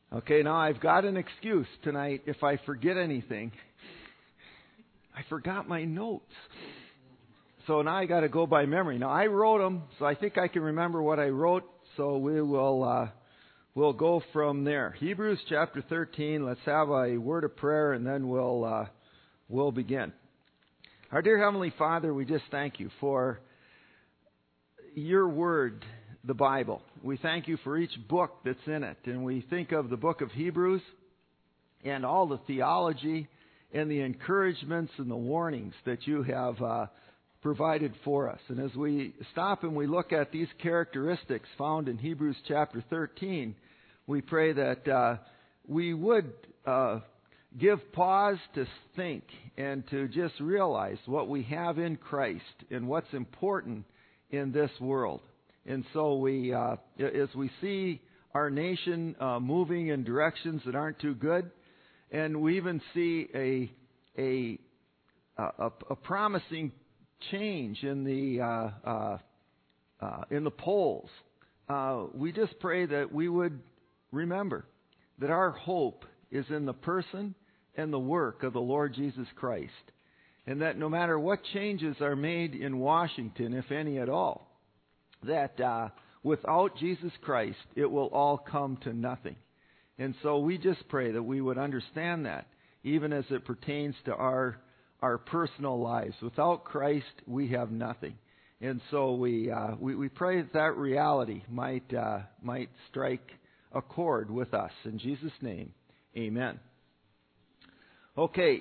Okay, now I've got an excuse tonight if I forget anything. I forgot my notes. So now I got to go by memory. Now I wrote them, so I think I can remember what I wrote. So we'll go from there. Hebrews chapter 13. Let's have a word of prayer, and then we'll begin. Our dear Heavenly Father, we just thank you for your word, the Bible. We thank you for each book that's in it, and we think of the book of Hebrews and all the theology and the encouragements and the warnings that you have provided for us. And as we stop and we look at these characteristics found in Hebrews chapter 13, we pray that we would give pause to think and to just realize what we have in Christ and what's important in this world. And so we, as we see our nation moving in directions that aren't too good, and we even see a promising change in the polls, we just pray that we would remember that our hope is in the person and the work of the Lord Jesus Christ, and that no matter what changes are made in Washington, if any at all, that without Jesus Christ, it will all come to nothing. And so we just pray that we would understand that, even as it pertains to our personal lives. Without Christ, we have nothing. And so we pray that reality might strike a chord with us. In Jesus' name, amen. Okay,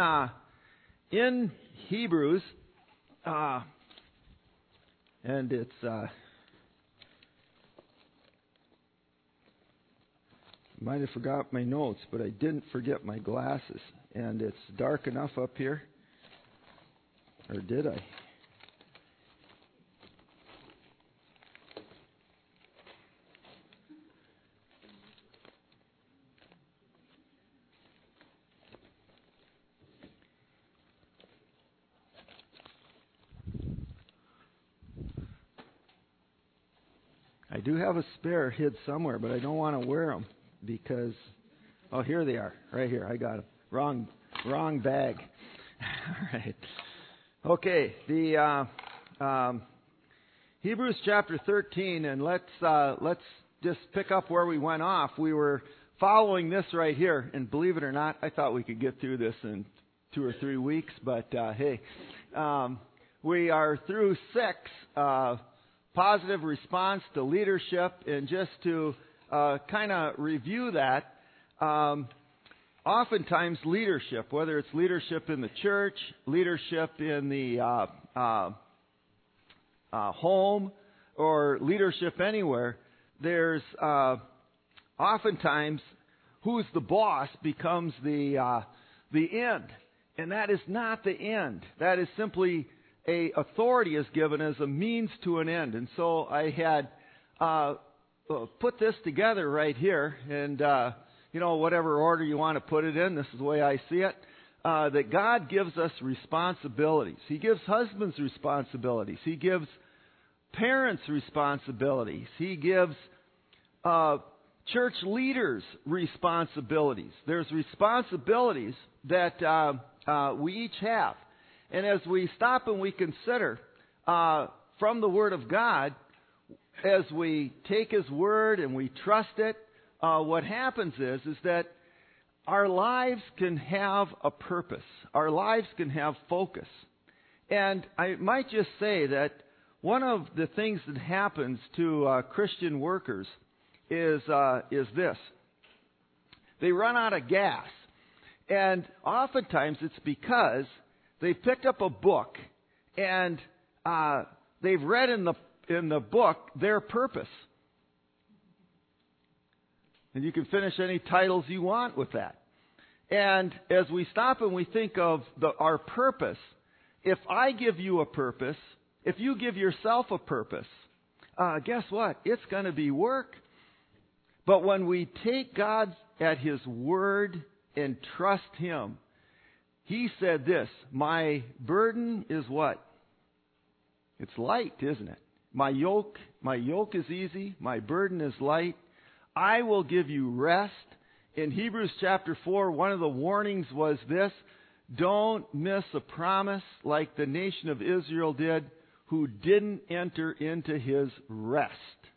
in Hebrews, and it's might have forgot my notes, but I didn't forget my glasses. And it's dark enough up here. Or did I? I do have a spare hid somewhere, but I don't want to wear them because, oh, here they are, right here. I got them. Wrong bag. All right. Okay, the Hebrews chapter 13, and let's just pick up where we went off. We were following this right here, and believe it or not, I thought we could get through this in 2 or 3 weeks, but hey, we are through 6. Positive response to leadership, and just to kind of review that, oftentimes leadership, whether it's leadership in the church, leadership in the home, or leadership anywhere, there's oftentimes who's the boss becomes the end, and that is not the end. That is simply authority is given as a means to an end. And so I had put this together right here, and whatever order you want to put it in, this is the way I see it, that God gives us responsibilities. He gives husbands responsibilities. He gives parents responsibilities. He gives church leaders responsibilities. There's responsibilities that we each have. And as we stop and we consider from the Word of God, as we take His Word and we trust it, what happens is that our lives can have a purpose. Our lives can have focus. And I might just say that one of the things that happens to Christian workers is this. They run out of gas. And oftentimes it's because they've picked up a book and they've read in the book their purpose. And you can finish any titles you want with that. And as we stop and we think of our purpose, if I give you a purpose, if you give yourself a purpose, guess what? It's going to be work. But when we take God at His word and trust Him, He said this, my burden is what? It's light, isn't it? My yoke is easy, my burden is light. I will give you rest in Hebrews chapter 4, one of the warnings was this: don't miss a promise like the nation of Israel did, who didn't enter into his rest.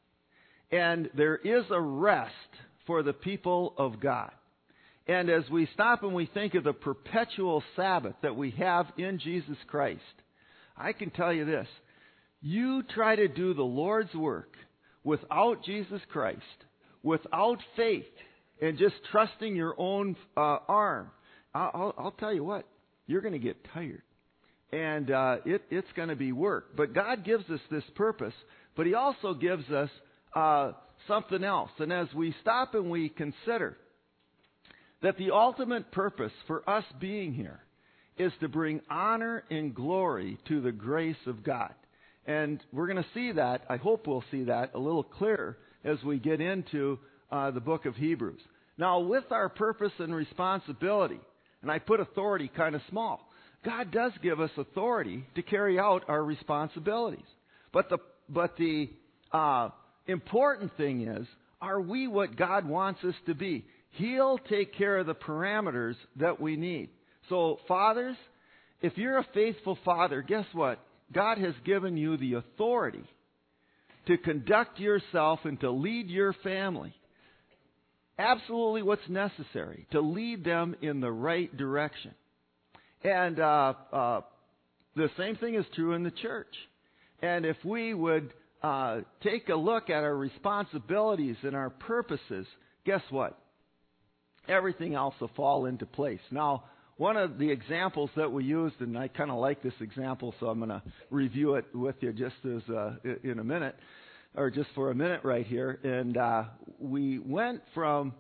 And there is a rest for the people of God. And as we stop and we think of the perpetual Sabbath that we have in Jesus Christ, I can tell you this: you try to do the Lord's work without Jesus Christ, without faith, and just trusting your own arm, I'll tell you what, you're going to get tired. And it's going to be work. But God gives us this purpose, but He also gives us something else. And as we stop and we consider that the ultimate purpose for us being here is to bring honor and glory to the grace of God. And we're going to see that, I hope we'll see that a little clearer as we get into the book of Hebrews. Now, with our purpose and responsibility, and I put authority kind of small, God does give us authority to carry out our responsibilities. But the important thing is, are we what God wants us to be? He'll take care of the parameters that we need. So, fathers, if you're a faithful father, guess what? God has given you the authority to conduct yourself and to lead your family. Absolutely what's necessary to lead them in the right direction. And the same thing is true in the church. And if we would take a look at our responsibilities and our purposes, guess what? Everything else will fall into place. Now, one of the examples that we used, and I kind of like this example, so I'm going to review it with you just as in a minute, or just for a minute right here. And we went from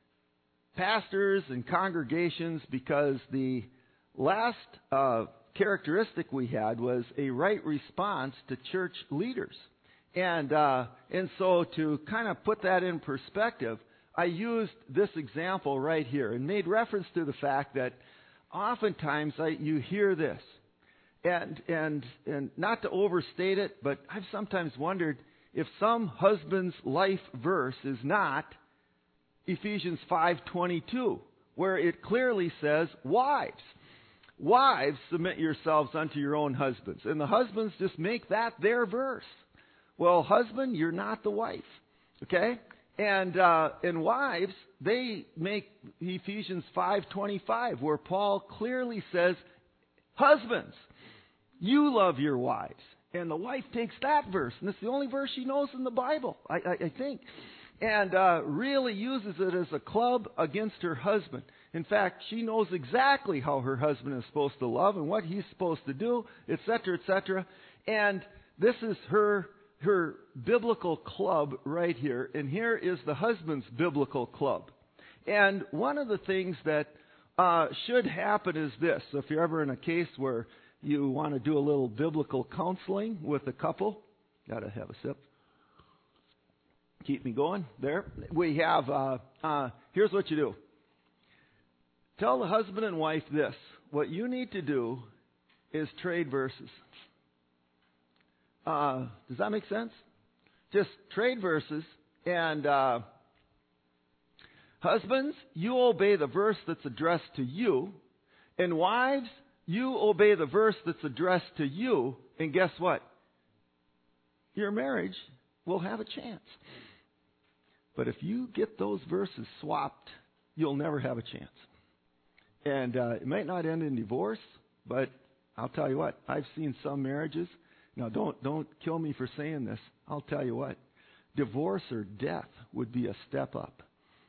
pastors and congregations because the last characteristic we had was a right response to church leaders. And so to kind of put that in perspective, I used this example right here and made reference to the fact that oftentimes you hear this. And not to overstate it, but I've sometimes wondered if some husband's life verse is not Ephesians 5:22, where it clearly says, Wives, submit yourselves unto your own husbands. And the husbands just make that their verse. Well, husband, you're not the wife. Okay? And wives, they make Ephesians 5:25, where Paul clearly says, husbands, you love your wives. And the wife takes that verse, and it's the only verse she knows in the Bible, I think. And really uses it as a club against her husband. In fact, she knows exactly how her husband is supposed to love and what he's supposed to do, etc., etc. And this is her biblical club right here. And here is the husband's biblical club. And one of the things that should happen is this. So if you're ever in a case where you want to do a little biblical counseling with a couple, got to have a sip. Keep me going there. We have, here's what you do. Tell the husband and wife this. What you need to do is trade verses. Does that make sense? Just trade verses. And husbands, you obey the verse that's addressed to you. And wives, you obey the verse that's addressed to you. And guess what? Your marriage will have a chance. But if you get those verses swapped, you'll never have a chance. And it might not end in divorce, but I'll tell you what, I've seen some marriages. Now, don't kill me for saying this. I'll tell you what, divorce or death would be a step up.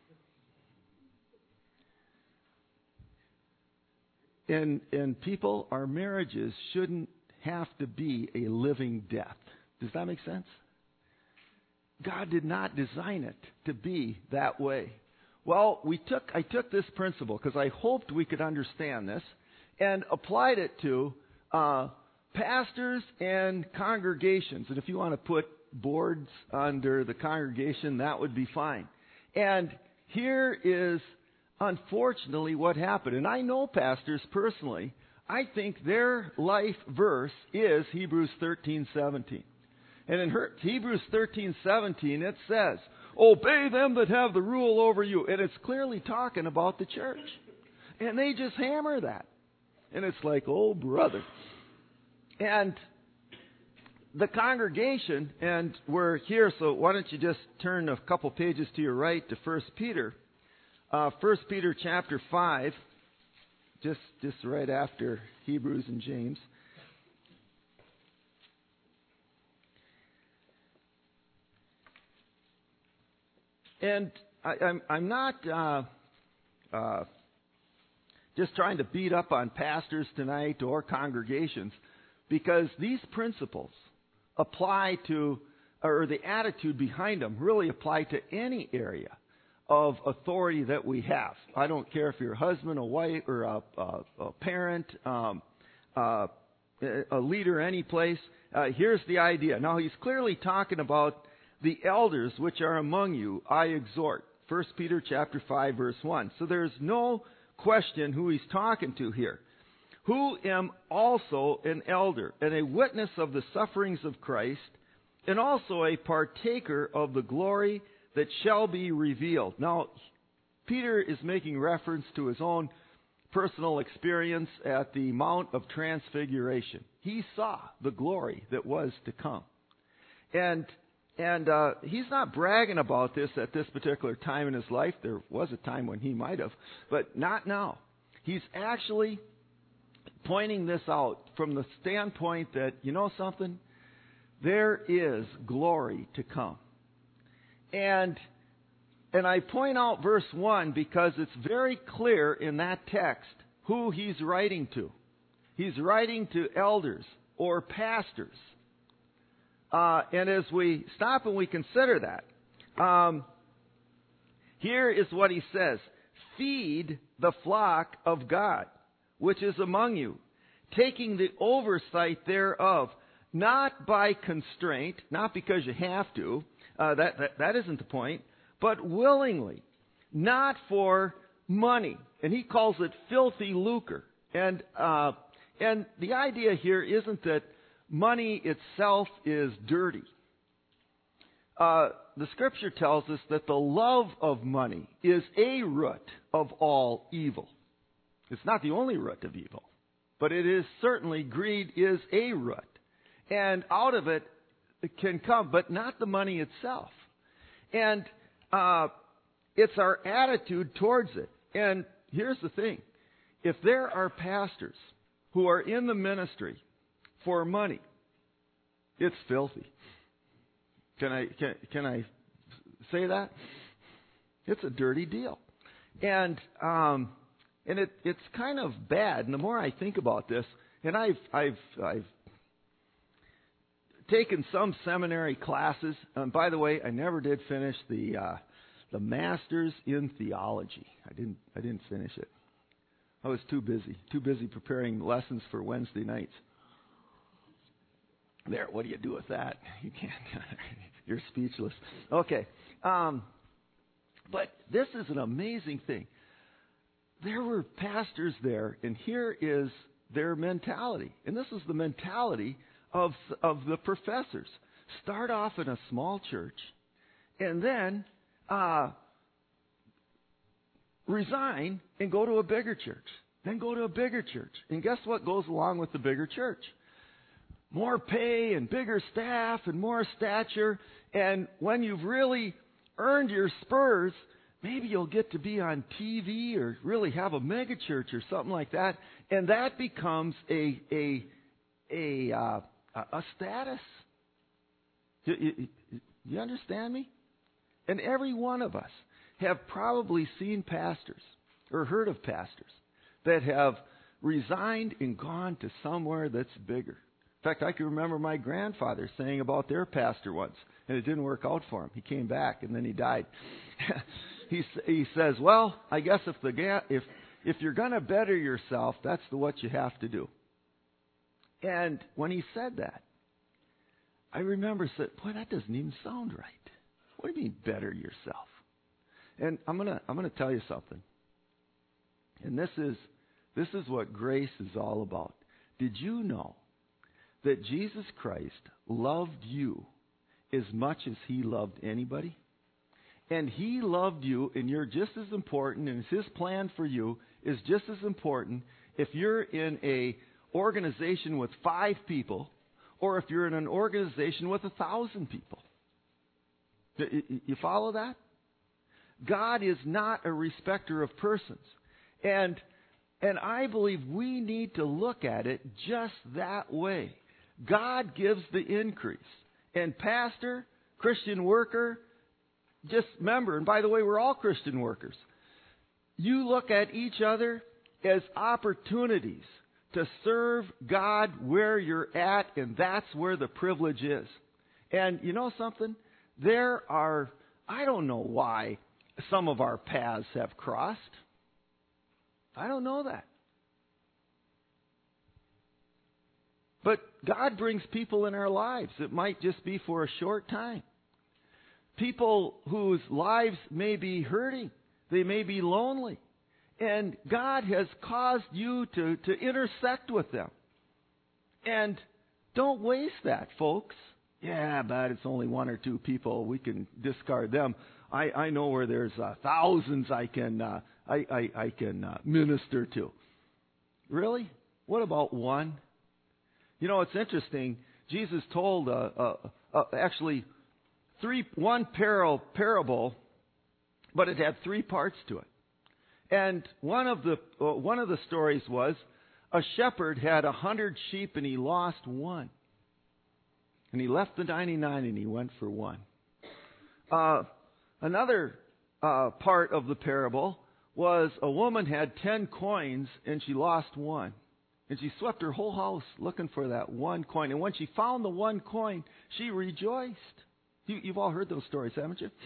And people, our marriages shouldn't have to be a living death. Does that make sense? God did not design it to be that way. Well, I took this principle because I hoped we could understand this and applied it to pastors and congregations. And if you want to put boards under the congregation, that would be fine. And here is unfortunately what happened. And I know pastors personally. I think their life verse is Hebrews 13:17. And in Hebrews 13:17 it says, obey them that have the rule over you. And it's clearly talking about the church. And they just hammer that. And it's like, oh, brother. And the congregation, and we're here, so why don't you just turn a couple pages to your right to 1 Peter. 1 Peter chapter 5, just right after Hebrews and James. And I'm not just trying to beat up on pastors tonight or congregations, because these principles apply to, or the attitude behind them really apply to any area of authority that we have. I don't care if you're a husband, a wife, or a parent, a leader any place. Here's the idea. Now, he's clearly talking about the elders which are among you, I exhort. 1 Peter chapter 5, verse 1. So there's no question who he's talking to here. Who am also an elder and a witness of the sufferings of Christ, and also a partaker of the glory that shall be revealed. Now, Peter is making reference to his own personal experience at the Mount of Transfiguration. He saw the glory that was to come. And he's not bragging about this at this particular time in his life. There was a time when he might have, but not now. He's actually pointing this out from the standpoint that, you know something? There is glory to come. And I point out verse 1 because it's very clear in that text who he's writing to. He's writing to elders or pastors. And as we stop and we consider that, here is what he says. Feed the flock of God, which is among you, taking the oversight thereof, not by constraint, not because you have to, that isn't the point, but willingly, not for money. And he calls it filthy lucre. And the idea here isn't that money itself is dirty. The Scripture tells us that the love of money is a root of all evil. It's not the only root of evil, but it is certainly, greed is a root. And out of it can come, but not the money itself. And it's our attitude towards it. And here's the thing. If there are pastors who are in the ministry for money, it's filthy. Can I say that? It's a dirty deal. And it's kind of bad. And the more I think about this, and I've taken some seminary classes. And by the way, I never did finish the Masters in Theology. I didn't finish it. I was too busy preparing lessons for Wednesday nights. There, what do you do with that? You can't. You're speechless. Okay. But this is an amazing thing. There were pastors there, and here is their mentality. And this is the mentality of the professors. Start off in a small church, and then resign and go to a bigger church. Then go to a bigger church. And guess what goes along with the bigger church? More pay and bigger staff and more stature. And when you've really earned your spurs, maybe you'll get to be on TV or really have a mega church or something like that. And that becomes a status. You understand me? And every one of us have probably seen pastors or heard of pastors that have resigned and gone to somewhere that's bigger. In fact, I can remember my grandfather saying about their pastor once, and it didn't work out for him. He came back, and then he died. He says, well, I guess if you're going to better yourself, that's what you have to do. And when he said that, I remember saying, boy, that doesn't even sound right. What do you mean better yourself? And I'm gonna tell you something. And this is what grace is all about. Did you know that Jesus Christ loved you as much as he loved anybody? and He loved you, and you're just as important, and His plan for you is just as important if you're in a organization with 5 people or if you're in an organization with 1,000 people. You follow that? God is not a respecter of persons. And I believe we need to look at it just that way. God gives the increase. And pastor, Christian worker, just remember, and by the way, we're all Christian workers. You look at each other as opportunities to serve God where you're at, and that's where the privilege is. And you know something? I don't know why some of our paths have crossed. I don't know that. But God brings people in our lives. It might just be for a short time. People whose lives may be hurting. They may be lonely. And God has caused you to intersect with them. And don't waste that, folks. Yeah, but it's only 1 or 2 people. We can discard them. I know where there's thousands I can minister to. Really? What about 1? You know, it's interesting. Jesus told one parable, but it had 3 parts to it. And one of the stories was a shepherd had 100 sheep and he lost 1. And he left the 99 and he went for 1. Another part of the parable was a woman had 10 coins and she lost 1. And she swept her whole house looking for that 1 coin. And when she found the 1 coin, she rejoiced. You've all heard those stories, haven't you?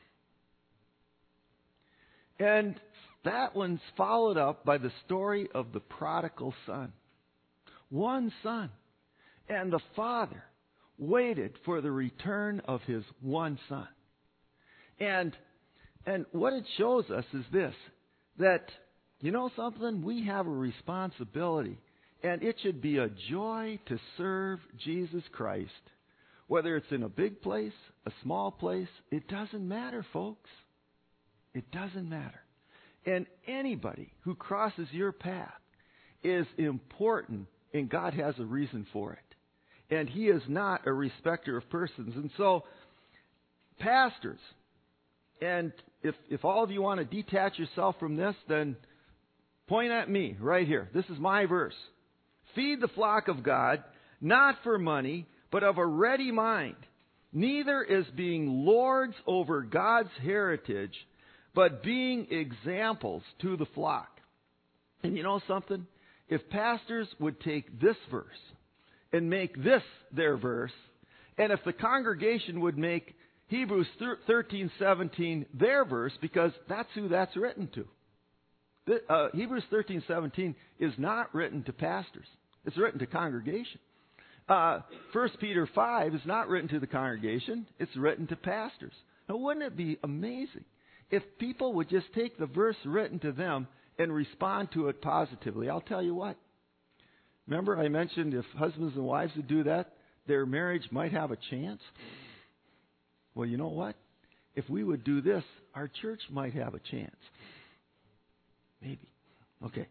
And that one's followed up by the story of the prodigal son. 1 son. And the father waited for the return of his 1 son. And what it shows us is this, that, you know something? We have a responsibility, and it should be a joy to serve Jesus Christ. Whether it's in a big place, a small place, it doesn't matter, folks. It doesn't matter. And anybody who crosses your path is important, and God has a reason for it. And He is not a respecter of persons. And so, pastors, and if all of you want to detach yourself from this, then point at me right here. This is my verse. Feed the flock of God, not for money, but of a ready mind. Neither is being lords over God's heritage, but being examples to the flock. And you know something? If pastors would take this verse and make this their verse, and if the congregation would make Hebrews 13:17 their verse, because that's who that's written to. Hebrews 13:17 is not written to pastors. It's written to congregation. 1 Peter 5 is not written to the congregation. It's written to pastors. Now, wouldn't it be amazing if people would just take the verse written to them and respond to it positively? I'll tell you what. Remember I mentioned if husbands and wives would do that, their marriage might have a chance? Well, you know what? If we would do this, our church might have a chance. Maybe. Okay.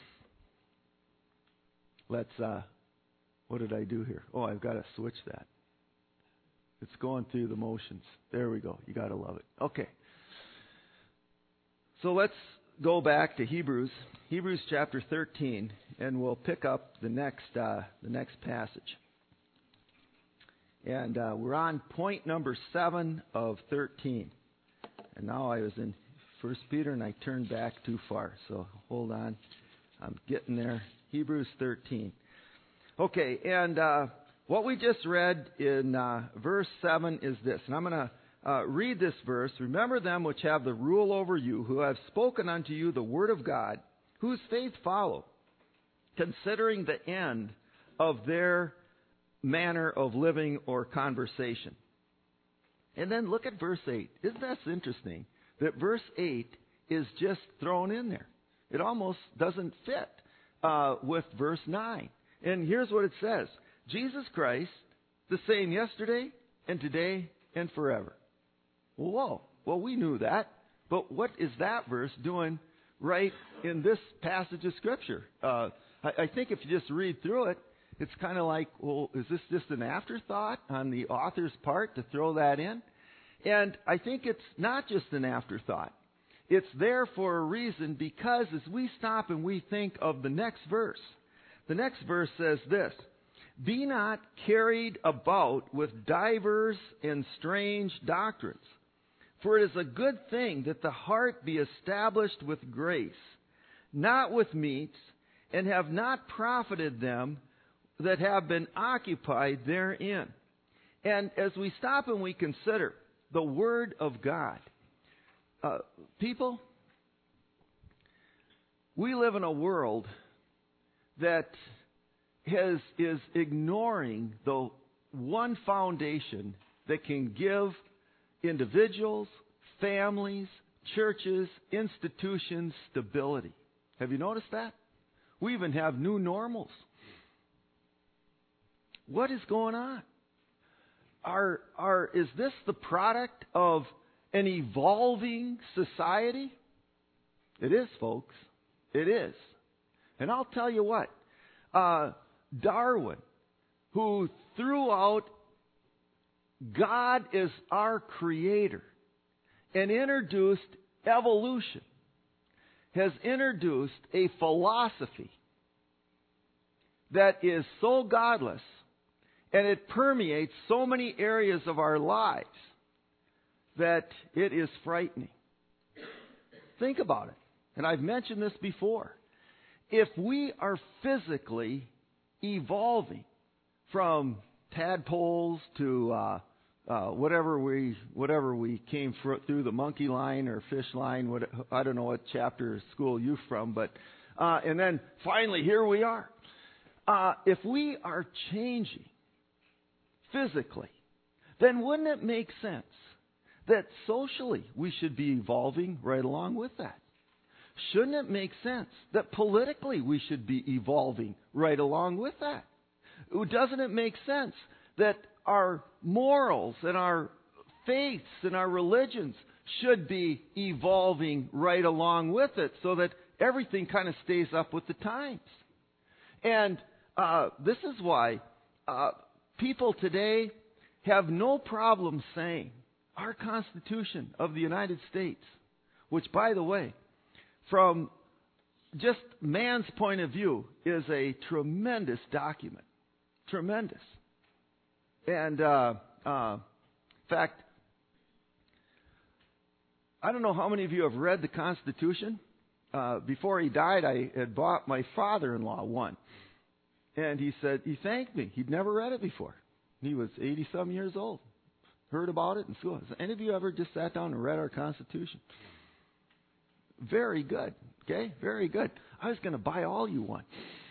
Let's, what did I do here? Oh, I've got to switch that. It's going through the motions. There we go. You got to love it. Okay. So let's go back to Hebrews chapter 13, and we'll pick up the next passage. And we're on point number 7 of 13. And now I was in 1 Peter, and I turned back too far. So hold on. I'm getting there. Hebrews 13. Okay, and what we just read in verse 7 is this. And I'm going to read this verse. Remember them which have the rule over you, who have spoken unto you the word of God, whose faith follow, considering the end of their manner of living or conversation. And then look at verse 8. Isn't that interesting that verse 8 is just thrown in there? It almost doesn't fit with verse 9. And here's what it says. Jesus Christ, the same yesterday and today and forever. Whoa. Well, we knew that. But what is that verse doing right in this passage of Scripture? I think if you just read through it, it's kind of like, well, is this just an afterthought on the author's part to throw that in? And I think it's not just an afterthought. It's there for a reason, because as we stop and we think of the next verse says this: "Be not carried about with divers and strange doctrines. For it is a good thing that the heart be established with grace, not with meats, and have not profited them that have been occupied therein." And as we stop and we consider the Word of God, people, we live in a world that is ignoring the one foundation that can give individuals, families, churches, institutions stability. Have you noticed that? We even have new normals. What is going on? Is this the product of an evolving society? It is, folks. It is. And I'll tell you what. Darwin, who threw out God is our creator and introduced evolution, has introduced a philosophy that is so godless, and it permeates so many areas of our lives that it is frightening. Think about it. And I've mentioned this before. If we are physically evolving from tadpoles to whatever we came through the monkey line or fish line. I don't know what chapter of school you're from, but and then finally here we are. If we are changing physically, then wouldn't it make sense that socially we should be evolving right along with that? Shouldn't it make sense that politically we should be evolving right along with that? Doesn't it make sense that our morals and our faiths and our religions should be evolving right along with it so that everything kind of stays up with the times? And this is why people today have no problem saying our Constitution of the United States, which, by the way, from just man's point of view, is a tremendous document. Tremendous. And, in fact, I don't know how many of you have read the Constitution. Before he died, I had bought my father-in-law one. And he said, he thanked me. He'd never read it before. He was 80-some years old. Heard about it in school. Has any of you ever just sat down and read our Constitution? Very good. Okay? Very good. I was going to buy all you one.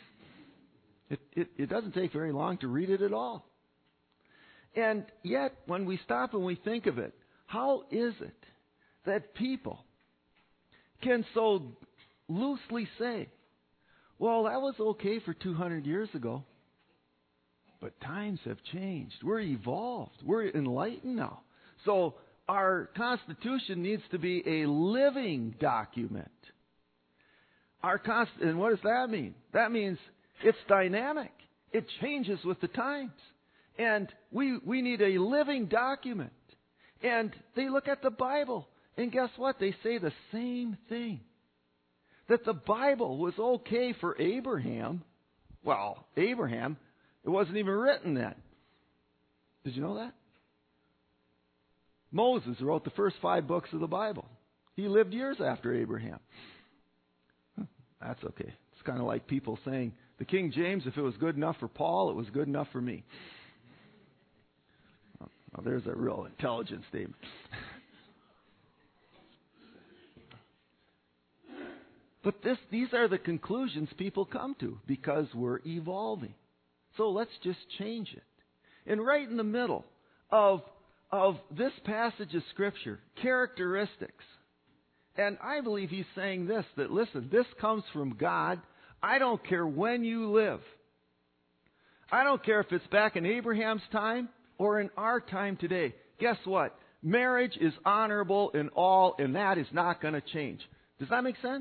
It doesn't take very long to read it at all. And yet, when we stop and we think of it, how is it that people can so loosely say, well, that was okay for 200 years ago, but times have changed. We're evolved. We're enlightened now. So our Constitution needs to be a living document. And what does that mean? That means it's dynamic. It changes with the times. And we need a living document. And they look at the Bible, and guess what? They say the same thing. That the Bible was okay for Abraham. Well, Abraham, it wasn't even written then. Did you know that? Moses wrote the first 5 books of the Bible. He lived years after Abraham. That's okay. It's kind of like people saying, the King James, if it was good enough for Paul, it was good enough for me. Well, there's a real intelligent statement. But these are the conclusions people come to because we're evolving. So let's just change it. And right in the middle of this passage of Scripture, characteristics. And I believe he's saying this, that listen, this comes from God. I don't care when you live. I don't care if it's back in Abraham's time or in our time today. Guess what? Marriage is honorable in all, and that is not going to change. Does that make sense?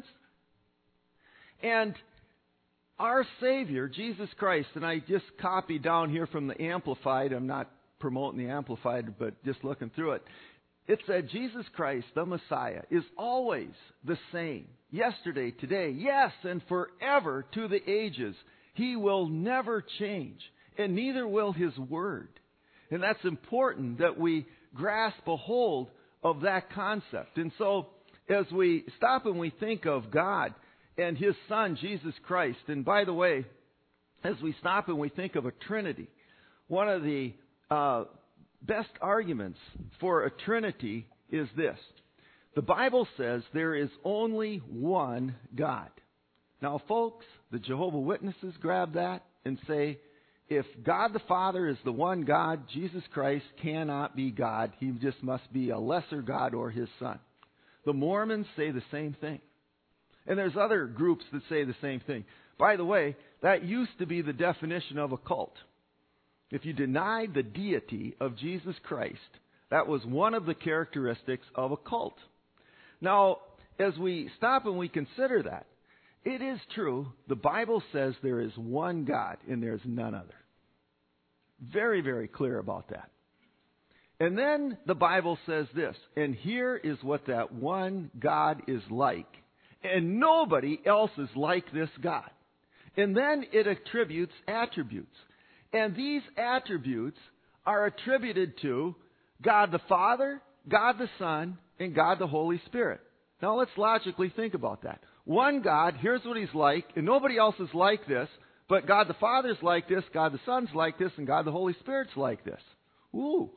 And our Savior, Jesus Christ, and I just copied down here from the Amplified. I'm not promoting the Amplified, but just looking through it. It said, Jesus Christ, the Messiah, is always the same. Yesterday, today, yes, and forever to the ages. He will never change, and neither will His Word. And that's important that we grasp a hold of that concept. And so, as we stop and we think of God and His Son, Jesus Christ, and by the way, as we stop and we think of a Trinity, one of the best arguments for a Trinity is this. The Bible says there is only one God. Now, folks, the Jehovah's Witnesses grab that and say, if God the Father is the one God, Jesus Christ cannot be God. He just must be a lesser God or His Son. The Mormons say the same thing. And there's other groups that say the same thing. By the way, that used to be the definition of a cult. If you denied the deity of Jesus Christ, that was one of the characteristics of a cult. Now, as we stop and we consider that, it is true, the Bible says there is one God and there is none other. Very, very clear about that. And then the Bible says this, and here is what that one God is like. And nobody else is like this God. And then it attributes attributes. And these attributes are attributed to God the Father, God the Son, and God the Holy Spirit. Now let's logically think about that. One God, here's what He's like, and nobody else is like this, but God the Father's like this, God the Son's like this, and God the Holy Spirit's like this. Ooh.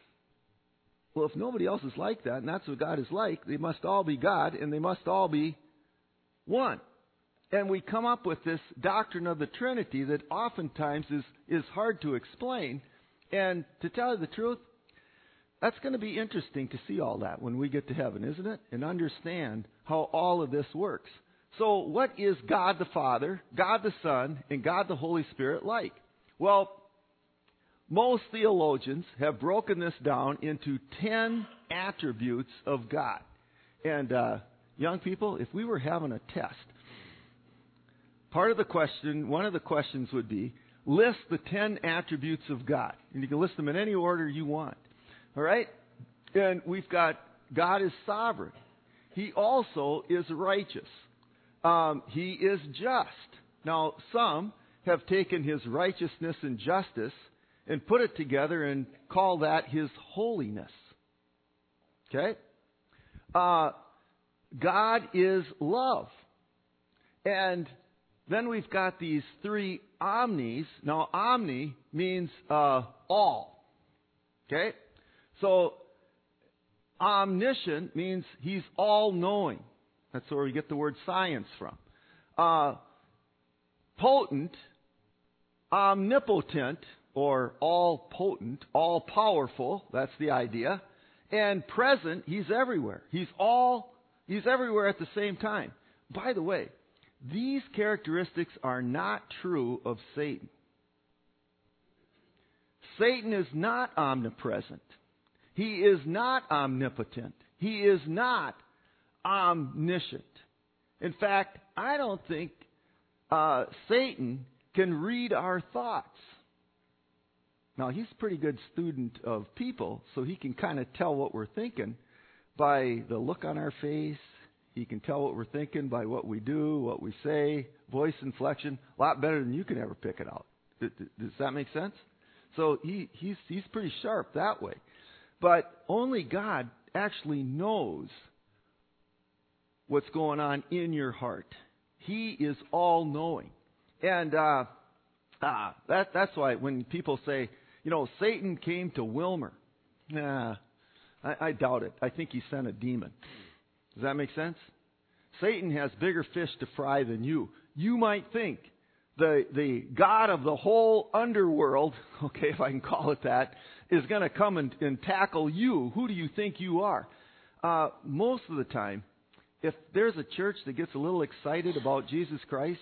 Well, if nobody else is like that, and that's what God is like, they must all be God, and they must all be one. And we come up with this doctrine of the Trinity that oftentimes is hard to explain. And to tell you the truth, that's going to be interesting to see all that when we get to heaven, isn't it? And understand how all of this works. So what is God the Father, God the Son, and God the Holy Spirit like? Well, most theologians have broken this down into 10 attributes of God. And young people, if we were having a test, one of the questions would be, list the 10 attributes of God. And you can list them in any order you want. All right? And we've got God is sovereign. He also is righteous. He is just. Now, some have taken His righteousness and justice and put it together and call that His holiness. Okay? God is love. And then we've got these 3 omnis. Now, omni means all. Okay? So, omniscient means He's all-knowing. That's where we get the word science from. Potent, omnipotent, or all-potent, all-powerful. That's the idea. And present, He's everywhere. He's everywhere at the same time. By the way, these characteristics are not true of Satan. Satan is not omnipresent. He is not omnipotent. He is not omniscient. In fact, I don't think Satan can read our thoughts. Now, he's a pretty good student of people, so he can kind of tell what we're thinking by the look on our face. He can tell what we're thinking by what we do, what we say, voice inflection, a lot better than you can ever pick it out. Does that make sense? So he's pretty sharp that way. But only God actually knows what's going on in your heart. He is all-knowing. And that's why when people say, Satan came to Wilmer, I doubt it. I think he sent a demon. Does that make sense? Satan has bigger fish to fry than you. You might think the God of the whole underworld, okay, if I can call it that, is going to come and tackle you. Who do you think you are? Most of the time, if there's a church that gets a little excited about Jesus Christ,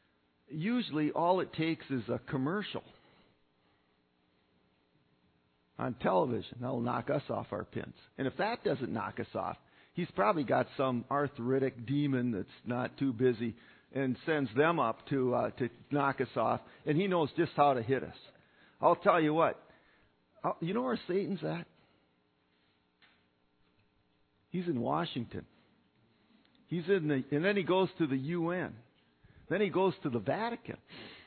usually all it takes is a commercial. on television. That'll knock us off our pins. And if that doesn't knock us off, he's probably got some arthritic demon that's not too busy and sends them up to knock us off. And he knows just how to hit us. I'll tell you what. You know where Satan's at? He's in Washington. And then he goes to the UN. Then he goes to the Vatican.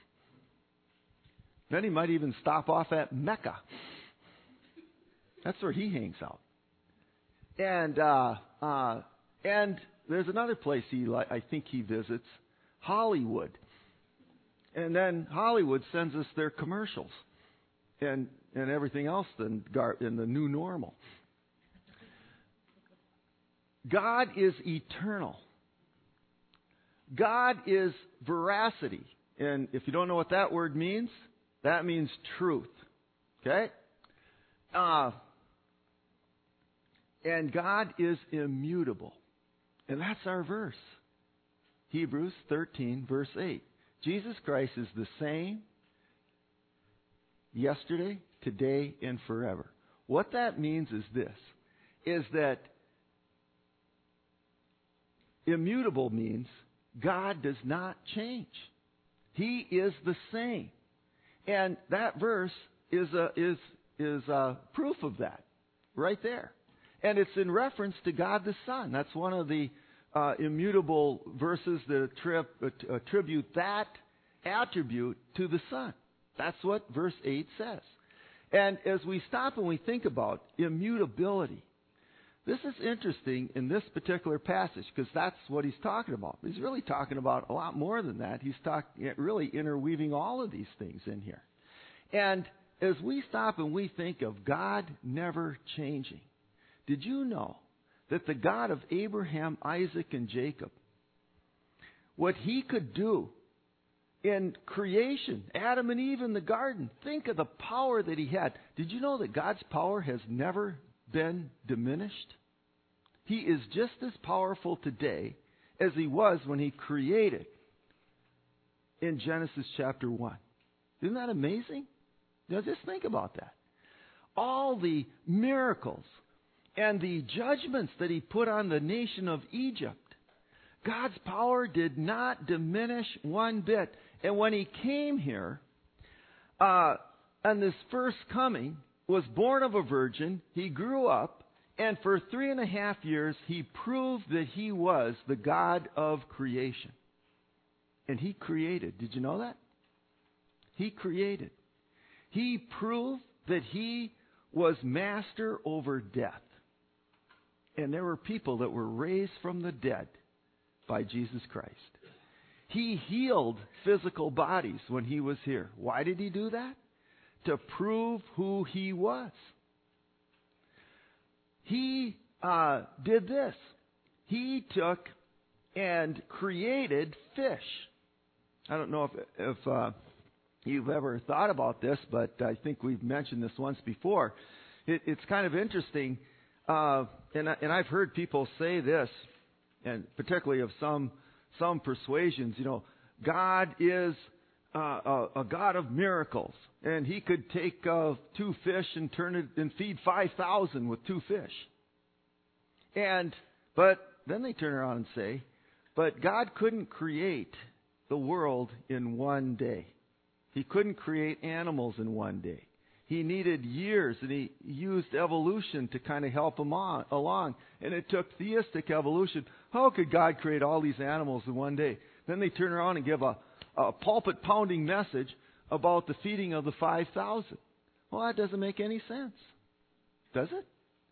Then he might even stop off at Mecca. That's where he hangs out. And there's another place I think he visits, Hollywood. And then Hollywood sends us their commercials and everything else in the new normal. God is eternal. God is veracity. And if you don't know what that word means, that means truth. Okay? And God is immutable. And that's our verse. Hebrews 13, verse 8. Jesus Christ is the same yesterday, today, and forever. What that means is this, is that immutable means God does not change. He is the same. And that verse is proof of that, right there. And it's in reference to God the Son. That's one of the immutable verses that attribute that attribute to the Son. That's what verse 8 says. And as we stop and we think about immutability, this is interesting in this particular passage because that's what he's talking about. He's really talking about a lot more than that. He's really interweaving all of these things in here. And as we stop and we think of God never changing, did you know that the God of Abraham, Isaac, and Jacob, what he could do in creation, Adam and Eve in the garden, think of the power that he had. Did you know that God's power has never been diminished? He is just as powerful today as he was when he created in Genesis chapter 1. Isn't that amazing? Now just think about that. All the miracles and the judgments that he put on the nation of Egypt, God's power did not diminish one bit. And when he came here, on this first coming, was born of a virgin, he grew up, and for 3.5 years he proved that he was the God of creation. And he created. Did you know that? He created. He proved that he was master over death. And there were people that were raised from the dead by Jesus Christ. He healed physical bodies when he was here. Why did he do that? To prove who he was. He did this. He took and created fish. I don't know if you've ever thought about this, but I think we've mentioned this once before. It's kind of interesting, and I've heard people say this, and particularly of some persuasions. You know, God is a God of miracles, and he could take 2 fish and turn it and feed 5,000 with 2 fish. But then they turn around and say, but God couldn't create the world in one day. He couldn't create animals in one day. He needed years, and he used evolution to kind of help him along. And it took theistic evolution. How could God create all these animals in one day? Then they turn around and give a pulpit-pounding message about the feeding of the 5,000. Well, that doesn't make any sense. Does it?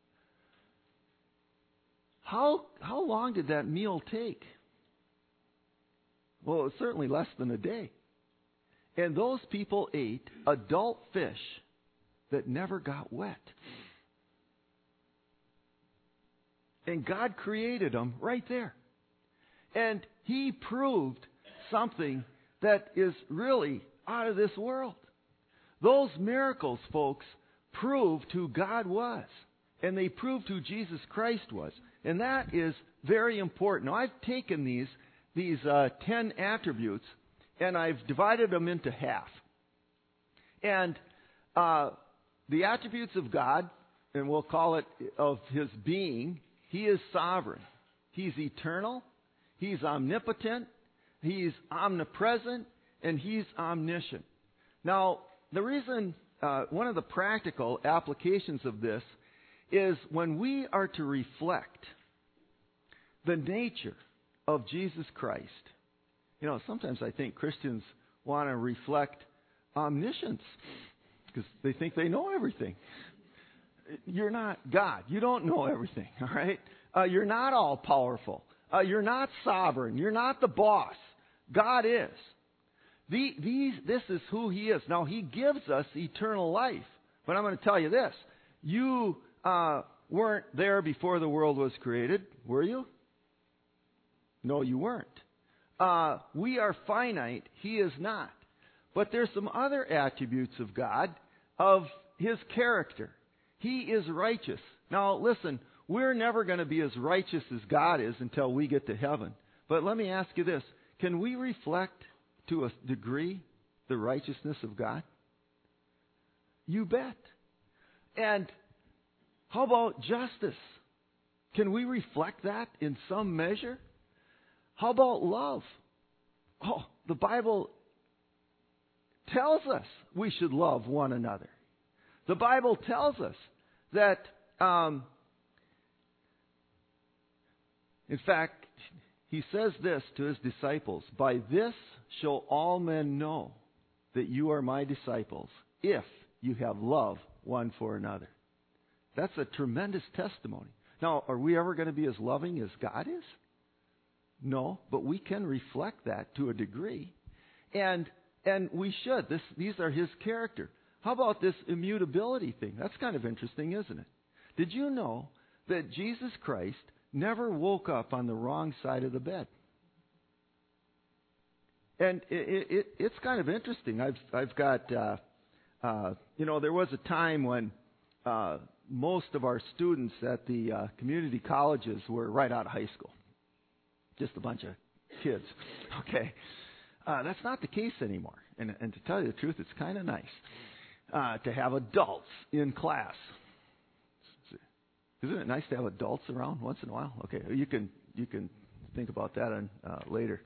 How long did that meal take? Well, it was certainly less than a day. And those people ate adult fish that never got wet. And God created them right there. And he proved something that is really out of this world. Those miracles, folks, proved who God was. And they proved who Jesus Christ was. And that is very important. Now, I've taken these 10 attributes, and I've divided them into half. And the attributes of God, and we'll call it of His being, He is sovereign. He's eternal. He's omnipotent. He's omnipresent. And He's omniscient. Now, the reason, one of the practical applications of this is when we are to reflect the nature of Jesus Christ. You know, sometimes I think Christians want to reflect omniscience because they think they know everything. You're not God. You don't know everything, all right? You're not all-powerful. You're not sovereign. You're not the boss. God is. This is who He is. Now, He gives us eternal life. But I'm going to tell you this. You weren't there before the world was created, were you? No, you weren't. We are finite. He is not. But there's some other attributes of God, of His character. He is righteous. Now, listen, we're never going to be as righteous as God is until we get to heaven. But let me ask you this. Can we reflect to a degree the righteousness of God? You bet. And how about justice? Can we reflect that in some measure? How about love? Oh, the Bible tells us we should love one another. The Bible tells us that, in fact, He says this to His disciples, "By this shall all men know that you are my disciples, if you have love one for another." That's a tremendous testimony. Now, are we ever going to be as loving as God is? No, but we can reflect that to a degree. And we should. These are His character. How about this immutability thing? That's kind of interesting, isn't it? Did you know that Jesus Christ never woke up on the wrong side of the bed? And it's kind of interesting. I've got, there was a time when most of our students at the community colleges were right out of high school. Just a bunch of kids. Okay. That's not the case anymore. And to tell you the truth, it's kind of nice to have adults in class. Isn't it nice to have adults around once in a while? Okay, you can think about that later.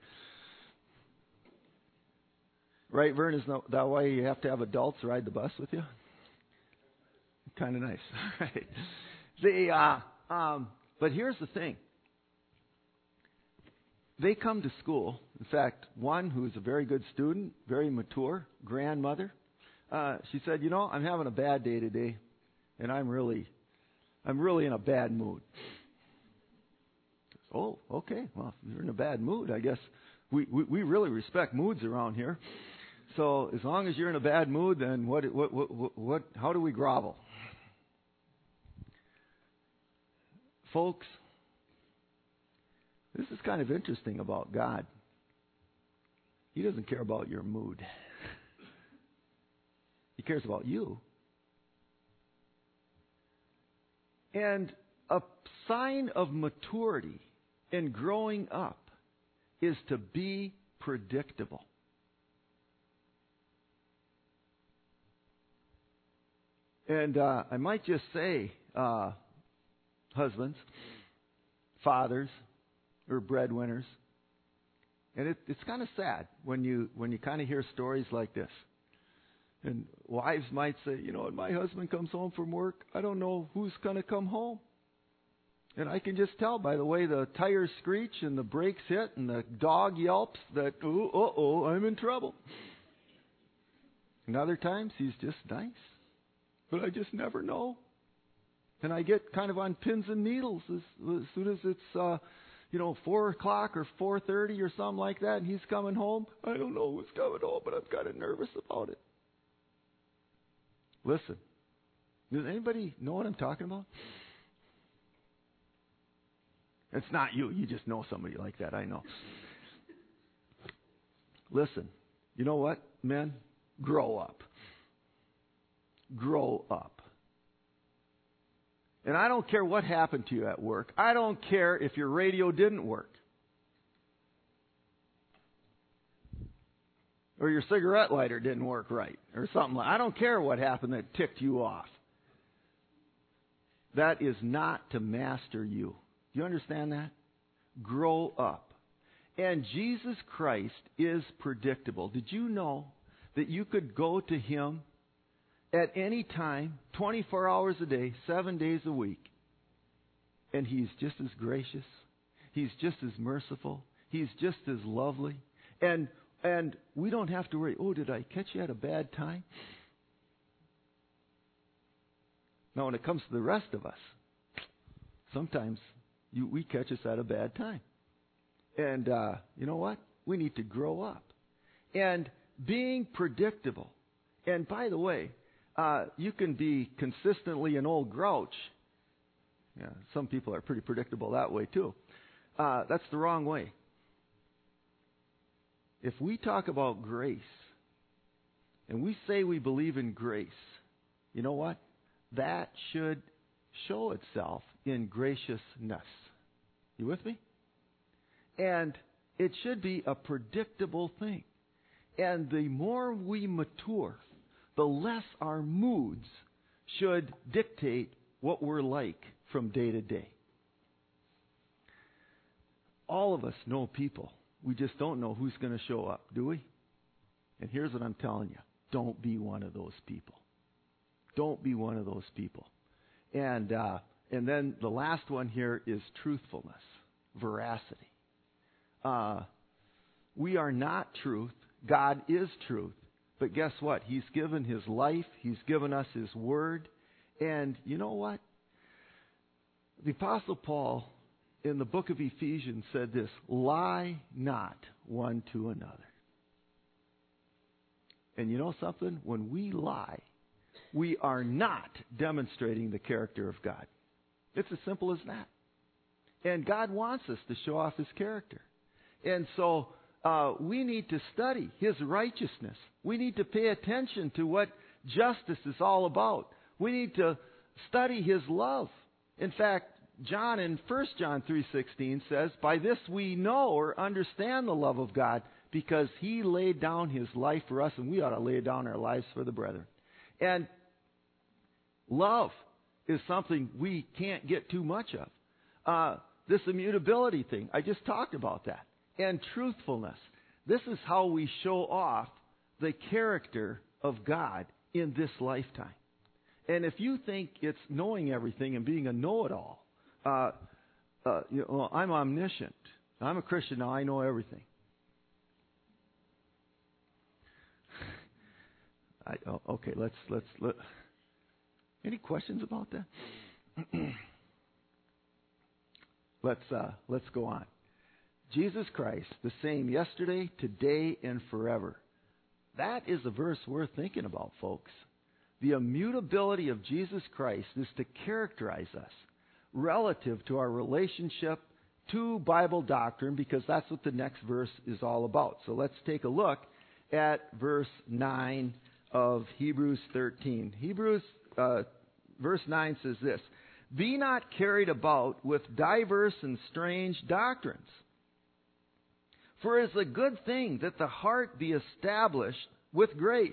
Right, Vern? Isn't that why you have to have adults ride the bus with you? Kind of nice. Right. But here's the thing. They come to school. In fact, one who's a very good student, very mature, grandmother, she said, I'm having a bad day today, and I'm really in a bad mood. Oh, okay. Well, if you're in a bad mood, I guess we really respect moods around here. So as long as you're in a bad mood, then what? How do we grovel? Folks, this is kind of interesting about God. He doesn't care about your mood. He cares about you. And a sign of maturity in growing up is to be predictable. And I might just say, husbands, fathers, or breadwinners, and it's kind of sad when you kind of hear stories like this. And wives might say, when my husband comes home from work, I don't know who's going to come home. And I can just tell by the way the tires screech and the brakes hit and the dog yelps that, I'm in trouble. And other times he's just nice. But I just never know. And I get kind of on pins and needles as soon as it's, 4 o'clock or 4:30 or something like that, and he's coming home. I don't know who's coming home, but I'm kind of nervous about it. Listen, does anybody know what I'm talking about? It's not you. You just know somebody like that. I know. Listen, you know what, men? Grow up. Grow up. And I don't care what happened to you at work. I don't care if your radio didn't work. or your cigarette lighter didn't work right, or something like. I don't care what happened that ticked you off. That is not to master you. Do you understand that? Grow up. And Jesus Christ is predictable. Did you know that you could go to Him at any time, 24 hours a day, 7 days a week, and He's just as gracious, He's just as merciful, He's just as lovely, and we don't have to worry, oh, did I catch you at a bad time? Now, when it comes to the rest of us, sometimes we catch us at a bad time. And you know what? We need to grow up. And being predictable. And by the way, you can be consistently an old grouch. Yeah, some people are pretty predictable that way too. That's the wrong way. If we talk about grace, and we say we believe in grace, you know what? That should show itself in graciousness. You with me? And it should be a predictable thing. And the more we mature, the less our moods should dictate what we're like from day to day. All of us know people. We just don't know who's going to show up, do we? And here's what I'm telling you. Don't be one of those people. Don't be one of those people. And then the last one here is truthfulness, veracity. We are not truth. God is truth. But guess what? He's given His life. He's given us His word. And you know what? The Apostle Paul in the book of Ephesians said this, lie not one to another. And you know something? When we lie, we are not demonstrating the character of God. It's as simple as that. And God wants us to show off His character. And so we need to study His righteousness. We need to pay attention to what justice is all about. We need to study His love. In fact, John in 1 John 3:16 says, by this we know or understand the love of God, because He laid down His life for us, and we ought to lay down our lives for the brethren. And love is something we can't get too much of. This immutability thing, I just talked about that. And truthfulness. This is how we show off the character of God in this lifetime. And if you think it's knowing everything and being a know-it-all, I'm omniscient. I'm a Christian now. I know everything. Okay, let's. Any questions about that? Let's go on. Jesus Christ, the same yesterday, today, and forever. That is a verse worth thinking about, folks. The immutability of Jesus Christ is to characterize us relative to our relationship to Bible doctrine, because that's what the next verse is all about. So let's take a look at verse 9 of Hebrews 13. Verse 9 says this, be not carried about with diverse and strange doctrines. For it is a good thing that the heart be established with grace,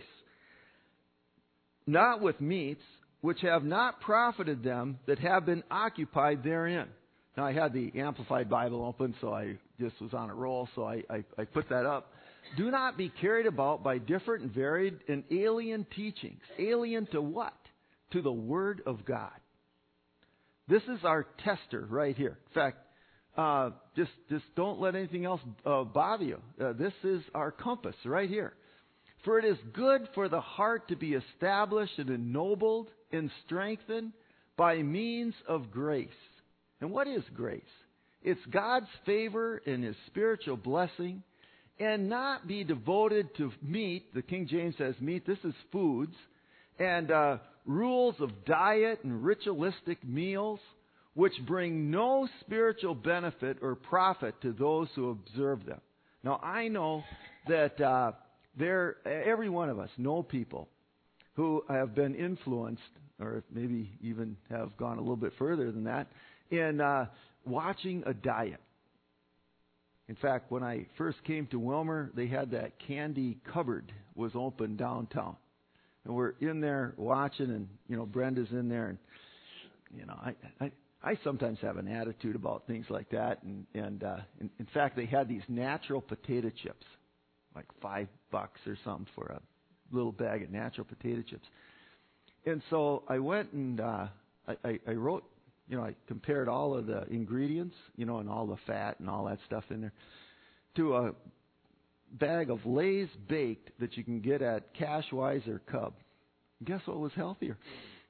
not with meats, which have not profited them that have been occupied therein. Now, I had the Amplified Bible open, so I just was on a roll, so I put that up. Do not be carried about by different and varied and alien teachings. Alien to what? To the Word of God. This is our tester right here. In fact, just don't let anything else bother you. This is our compass right here. For it is good for the heart to be established and ennobled and strengthened by means of grace. And what is grace? It's God's favor and His spiritual blessing, and not be devoted to meat. The King James says meat. This is foods. And rules of diet and ritualistic meals, which bring no spiritual benefit or profit to those who observe them. Now, I know that every one of us know people who have been influenced, or maybe even have gone a little bit further than that, in watching a diet. In fact, when I first came to Wilmer, they had that candy cupboard was open downtown. And we're in there watching, and, Brenda's in there. And, I sometimes have an attitude about things like that. And in fact, they had these natural potato chips, like $5 or something for a little bag of natural potato chips. And so I went and I wrote, I compared all of the ingredients, and all the fat and all that stuff in there to a bag of Lay's Baked that you can get at Cashwise or Cub. Guess what was healthier?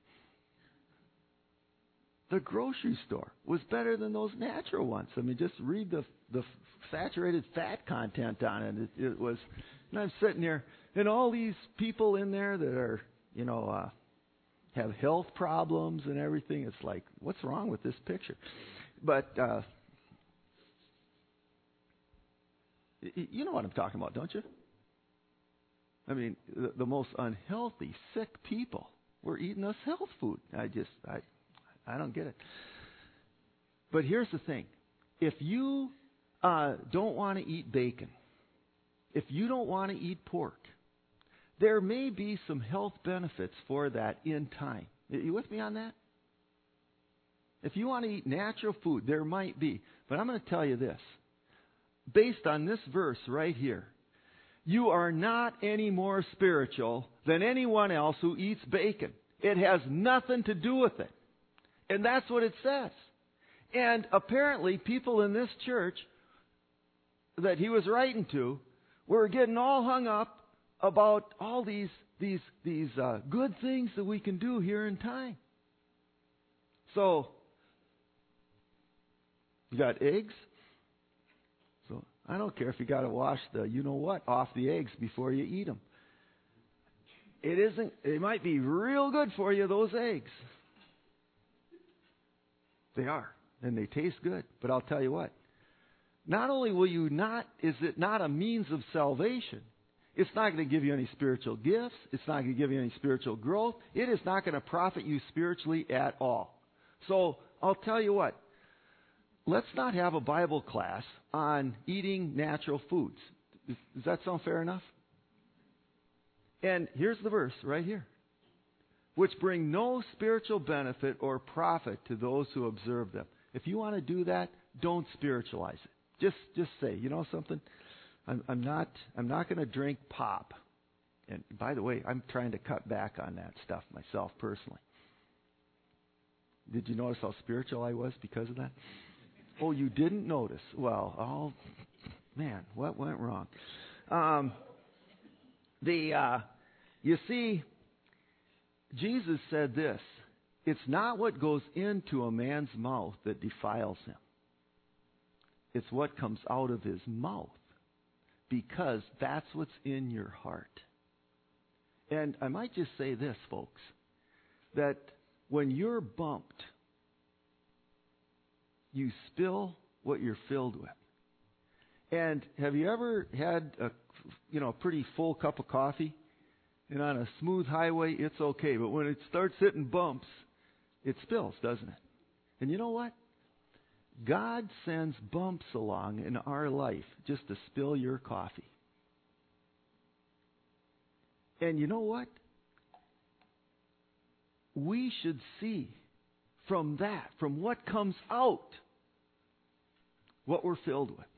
The grocery store was better than those natural ones. I mean, just read the saturated fat content on it. It was, and I'm sitting there, and all these people in there that are, have health problems and everything. It's like, what's wrong with this picture? But you know what I'm talking about, don't you? I mean, the most unhealthy, sick people were eating this health food. I don't get it. But here's the thing. If you don't want to eat bacon, if you don't want to eat pork, there may be some health benefits for that in time. Are you with me on that? If you want to eat natural food, there might be. But I'm going to tell you this. Based on this verse right here, you are not any more spiritual than anyone else who eats bacon. It has nothing to do with it. And that's what it says. And apparently people in this church that he was writing to were getting all hung up about all these good things that we can do here in time. So, you got eggs? So, I don't care if you got to wash the you-know-what off the eggs before you eat them. It might be real good for you, those eggs. They are, and they taste good. But I'll tell you what, not only is it not a means of salvation, it's not going to give you any spiritual gifts. It's not going to give you any spiritual growth. It is not going to profit you spiritually at all. So I'll tell you what. Let's not have a Bible class on eating natural foods. Does that sound fair enough? And here's the verse right here. Which bring no spiritual benefit or profit to those who observe them. If you want to do that, don't spiritualize it. Just say, you know something? I'm not going to drink pop. And by the way, I'm trying to cut back on that stuff myself personally. Did you notice how spiritual I was because of that? Oh, you didn't notice? Well, man, what went wrong? You see, Jesus said this, it's not what goes into a man's mouth that defiles him. It's what comes out of his mouth, because that's what's in your heart. And I might just say this, folks, that when you're bumped, you spill what you're filled with. And have you ever had a pretty full cup of coffee? And on a smooth highway, it's okay. But when it starts hitting bumps, it spills, doesn't it? And you know what? God sends bumps along in our life just to spill your coffee. And you know what? We should see from that, from what comes out, what we're filled with.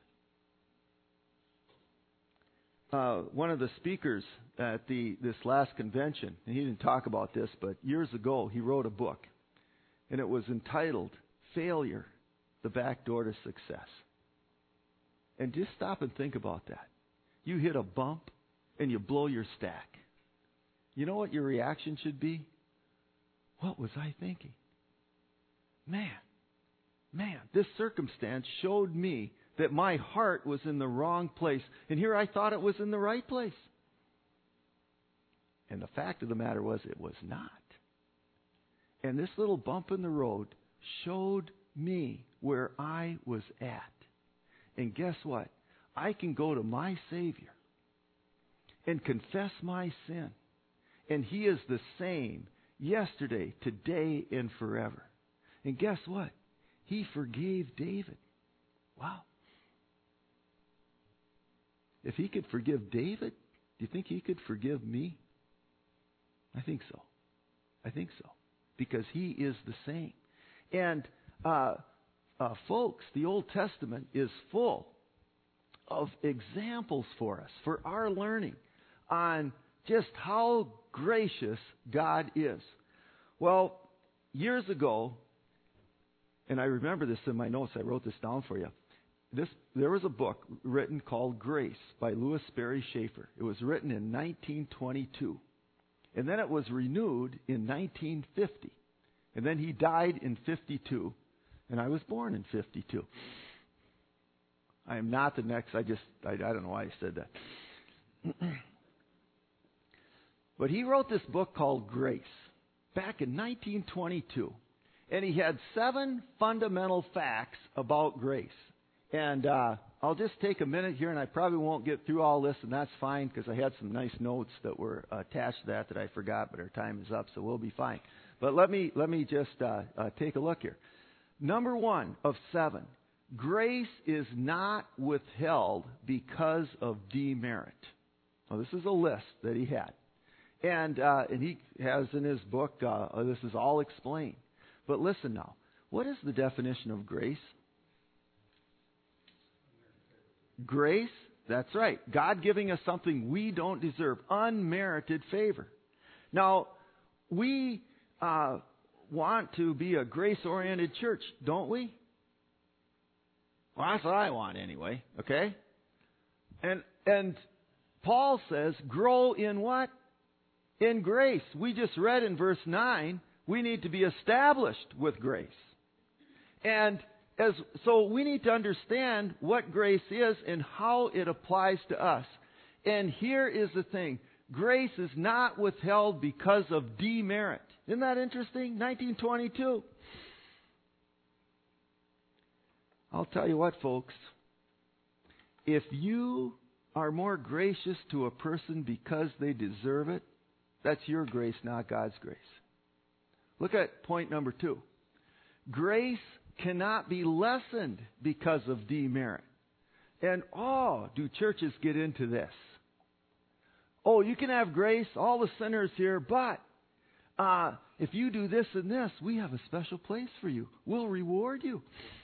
One of the speakers at this last convention, and he didn't talk about this, but years ago he wrote a book, and it was entitled Failure, the Back Door to Success. And just stop and think about that. You hit a bump and you blow your stack. You know what your reaction should be? What was I thinking? Man, this circumstance showed me that my heart was in the wrong place. And here I thought it was in the right place. And the fact of the matter was, it was not. And this little bump in the road showed me where I was at. And guess what? I can go to my Savior and confess my sin. And He is the same yesterday, today, and forever. And guess what? He forgave David. Wow. if he could forgive David, do you think he could forgive me? I think so. I think so. Because he is the same. And, folks, the Old Testament is full of examples for us, for our learning, on just how gracious God is. Well, years ago, and I remember this in my notes, I wrote this down for you. There was a book written called Grace by Louis Sperry Schaefer. It was written in 1922. And then it was renewed in 1950. And then he died in 52. And I was born in 52. I am not the next, I don't know why I said that. But he wrote this book called Grace back in 1922. And he had 7 fundamental facts about grace. And I'll just take a minute here, and I probably won't get through all this, and that's fine, because I had some nice notes that were attached to that I forgot, but our time is up, so we'll be fine. But let me just take a look here. Number 1 of 7, grace is not withheld because of demerit. Well, this is a list that he had. And he has in his book, this is all explained. But listen now, what is the definition of grace? Grace, that's right. God giving us something we don't deserve. Unmerited favor. Now, we want to be a grace-oriented church, don't we? Well, that's what I want anyway, okay? And Paul says, grow in what? In grace. We just read in verse 9, we need to be established with grace. And so we need to understand what grace is and how it applies to us. And here is the thing. Grace is not withheld because of demerit. Isn't that interesting? 1922. I'll tell you what, folks. If you are more gracious to a person because they deserve it, that's your grace, not God's grace. Look at point number 2. Grace cannot be lessened because of demerit. And, do churches get into this? Oh, you can have grace, all the sinners here, but if you do this and this, we have a special place for you. We'll reward you.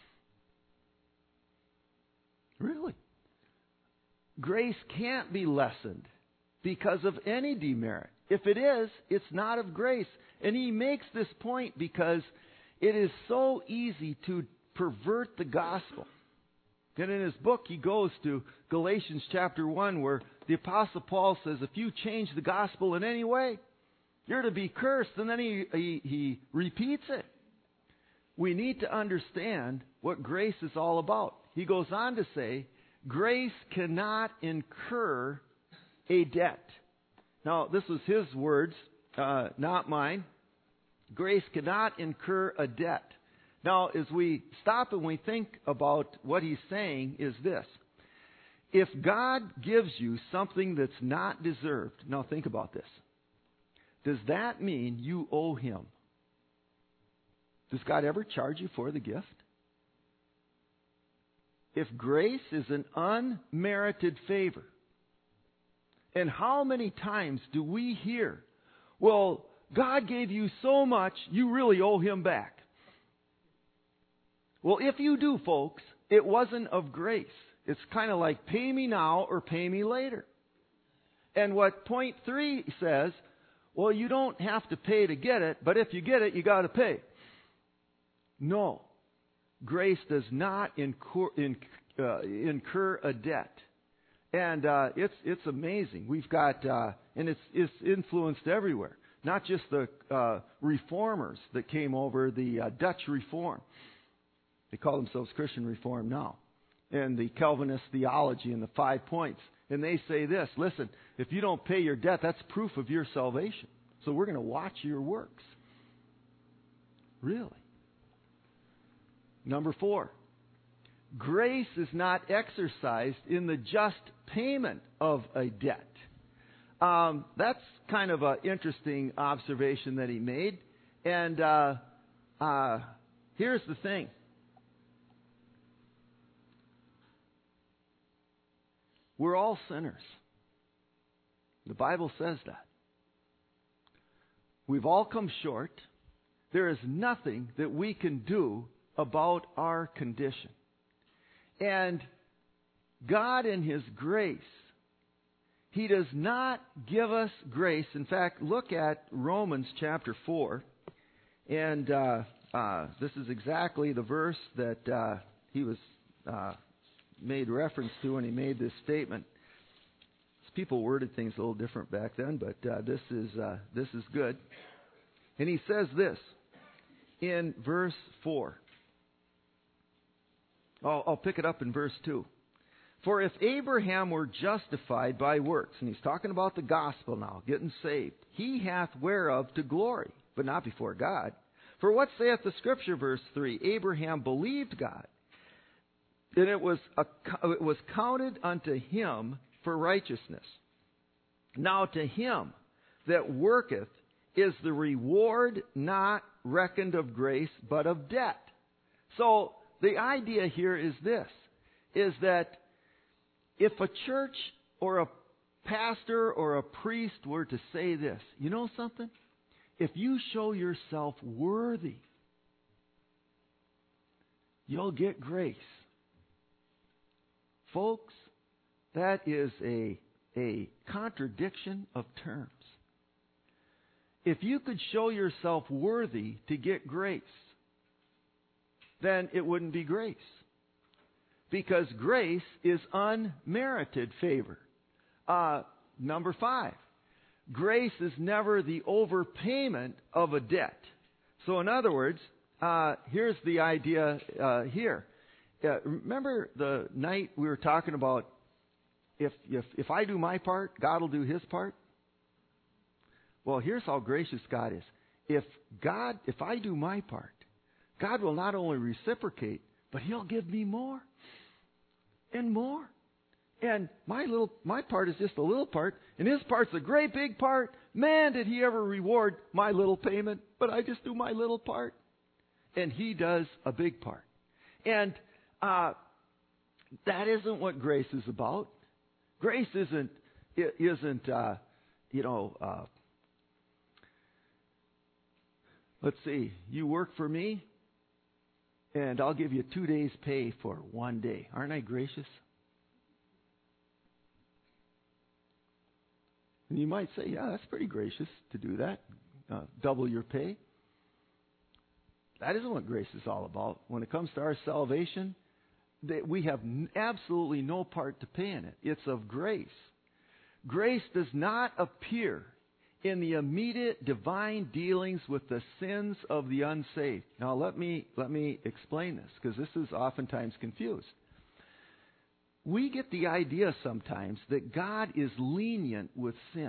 Really? Grace can't be lessened because of any demerit. If it is, it's not of grace. And he makes this point because it is so easy to pervert the gospel. And in his book, he goes to Galatians chapter 1, where the Apostle Paul says, if you change the gospel in any way, you're to be cursed. And then he repeats it. We need to understand what grace is all about. He goes on to say, grace cannot incur a debt. Now, this was his words, not mine. Grace cannot incur a debt. Now, as we stop and we think about what he's saying is this. If God gives you something that's not deserved, now think about this. Does that mean you owe him? Does God ever charge you for the gift? If grace is an unmerited favor, and how many times do we hear, well, God gave you so much, you really owe him back. Well, if you do, folks, it wasn't of grace. It's kind of like pay me now or pay me later. And what point 3 says, well, you don't have to pay to get it, but if you get it, you got to pay. No. Grace does not incur a debt. And it's amazing. We've got, and it's influenced everywhere. Not just the reformers that came over, the Dutch Reform. They call themselves Christian Reform now. And the Calvinist theology and the 5 points. And they say this, listen, if you don't pay your debt, that's proof of your salvation. So we're going to watch your works. Really? Number 4. Grace is not exercised in the just payment of a debt. That's kind of an interesting observation that he made. And here's the thing. We're all sinners. The Bible says that. We've all come short. There is nothing that we can do about our condition. And God in His grace, He does not give us grace. In fact, look at Romans chapter 4. And this is exactly the verse that he was made reference to when he made this statement. People worded things a little different back then, but this is good. And he says this in verse 4. I'll pick it up in verse 2. For if Abraham were justified by works, and he's talking about the gospel now, getting saved, he hath whereof to glory, but not before God. For what saith the Scripture, verse 3? Abraham believed God, and it was counted unto him for righteousness. Now to him that worketh is the reward not reckoned of grace, but of debt. So the idea here is this, is that if a church or a pastor or a priest were to say this, you know something? If you show yourself worthy, you'll get grace. Folks, that is a contradiction of terms. If you could show yourself worthy to get grace, then it wouldn't be grace. Because grace is unmerited favor. Number 5, grace is never the overpayment of a debt. So in other words, here's the idea here. Remember the night we were talking about if I do my part, God will do His part? Well, here's how gracious God is. If I do my part, God will not only reciprocate, but He'll give me more and more. And my part is just a little part, and His part's a great big part. Man, did He ever reward my little payment, but I just do my little part. And He does a big part. And that isn't what grace is about. Grace isn't let's see, you work for me, and I'll give you 2 days' pay for 1 day. Aren't I gracious? And you might say, yeah, that's pretty gracious to do that. Double your pay. That isn't what grace is all about. When it comes to our salvation, that we have absolutely no part to play in it. It's of grace. Grace does not appear in the immediate divine dealings with the sins of the unsaved. Now let me explain this, because this is oftentimes confused. We get the idea sometimes that God is lenient with sin.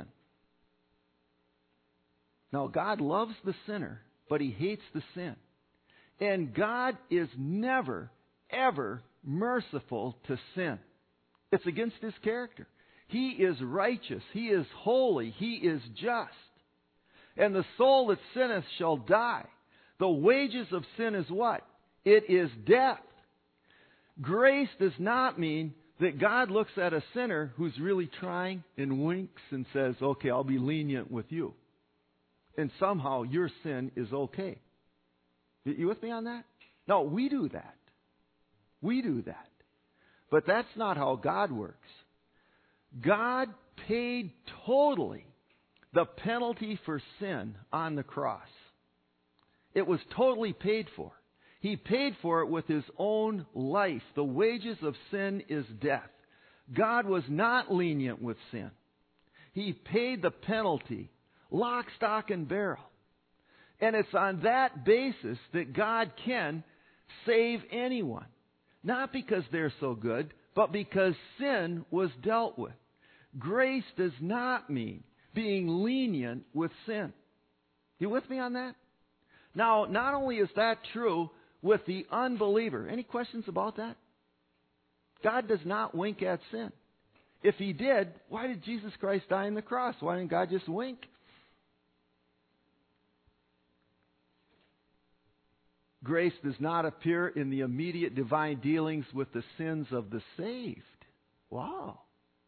Now God loves the sinner, but He hates the sin. And God is never, ever merciful to sin. It's against His character. He is righteous. He is holy. He is just. And the soul that sinneth shall die. The wages of sin is what? It is death. Grace does not mean that God looks at a sinner who's really trying and winks and says, okay, I'll be lenient with you. And somehow your sin is okay. You with me on that? No, we do that. We do that. But that's not how God works. God paid totally the penalty for sin on the cross. It was totally paid for. He paid for it with His own life. The wages of sin is death. God was not lenient with sin. He paid the penalty, lock, stock, and barrel. And it's on that basis that God can save anyone. Not because they're so good, but because sin was dealt with. Grace does not mean being lenient with sin. You with me on that? Now, not only is that true with the unbeliever. Any questions about that? God does not wink at sin. If He did, why did Jesus Christ die on the cross? Why didn't God just wink? Grace does not appear in the immediate divine dealings with the sins of the saved. Wow.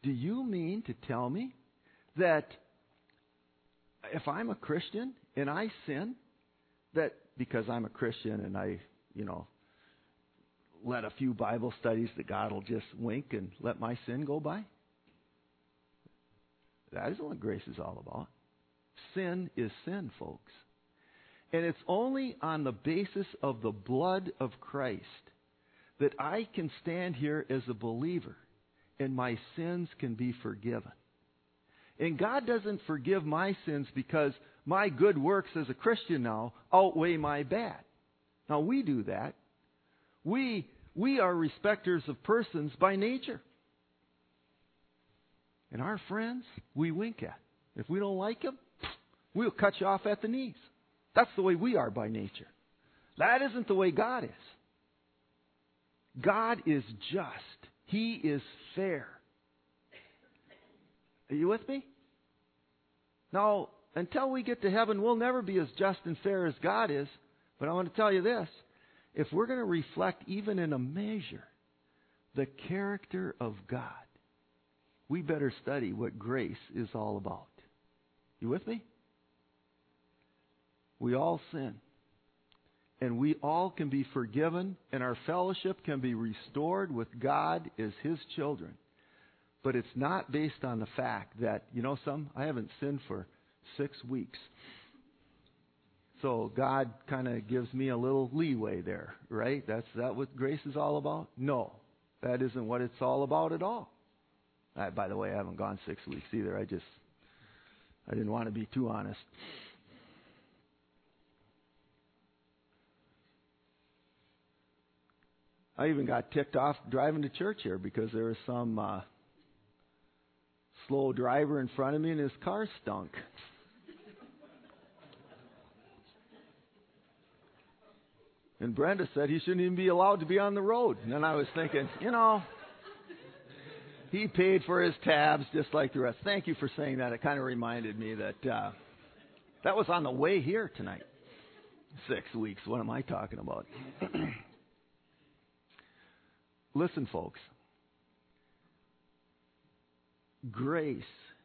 do you mean to tell me that if I'm a Christian and I sin, that because I'm a Christian and I, led a few Bible studies, that God will just wink and let my sin go by? That isn't what grace is all about. Sin is sin, folks. And it's only on the basis of the blood of Christ that I can stand here as a believer and my sins can be forgiven. And God doesn't forgive my sins because my good works as a Christian now outweigh my bad. Now, we do that. We are respecters of persons by nature. And our friends, we wink at. If we don't like them, we'll cut you off at the knees. That's the way we are by nature. That isn't the way God is. God is just. He is fair. Are you with me? Now, until we get to heaven, we'll never be as just and fair as God is. But I want to tell you this. If we're going to reflect even in a measure the character of God, we better study what grace is all about. You with me? We all sin. And we all can be forgiven, and our fellowship can be restored with God as His children. But it's not based on the fact that, I haven't sinned for 6 weeks. So God kind of gives me a little leeway there, right? That's that what grace is all about? No, that isn't what it's all about at all. By the way, I haven't gone 6 weeks either. I didn't want to be too honest. I even got ticked off driving to church here because there was some slow driver in front of me and his car stunk. And Brenda said he shouldn't even be allowed to be on the road. And then I was thinking, he paid for his tabs just like the rest. Thank you for saying that. It kind of reminded me that that was on the way here tonight. 6 weeks. What am I talking about? Listen, folks. Grace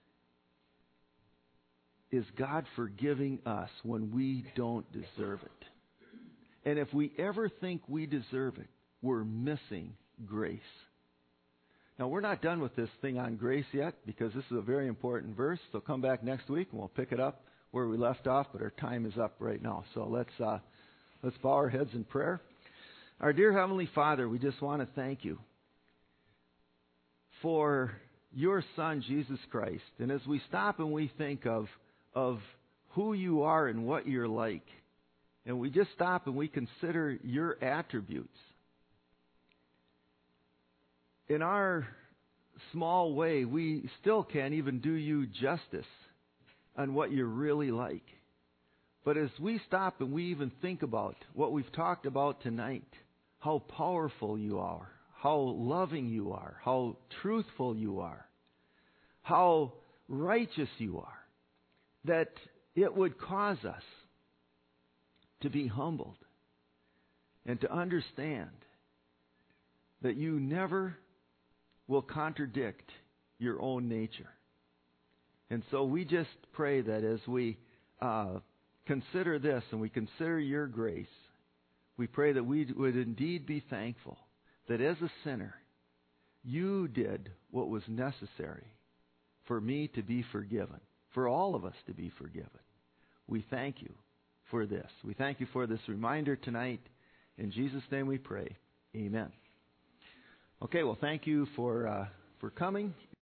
is God forgiving us when we don't deserve it. And if we ever think we deserve it, we're missing grace. Now, we're not done with this thing on grace yet because this is a very important verse. So come back next week and we'll pick it up where we left off, but our time is up right now. So let's bow our heads in prayer. Our dear Heavenly Father, we just want to thank you for your Son, Jesus Christ. And as we stop and we think of who you are and what you're like, and we just stop and we consider your attributes, in our small way, we still can't even do you justice on what you're really like. But as we stop and we even think about what we've talked about tonight, how powerful you are, how loving you are, how truthful you are, how righteous you are, that it would cause us to be humbled and to understand that you never will contradict your own nature. And so we just pray that as we consider this and we consider your grace, we pray that we would indeed be thankful that as a sinner, you did what was necessary for me to be forgiven, for all of us to be forgiven. We thank you for this. We thank you for this reminder tonight. In Jesus' name we pray. Amen. Okay, well, thank you for coming.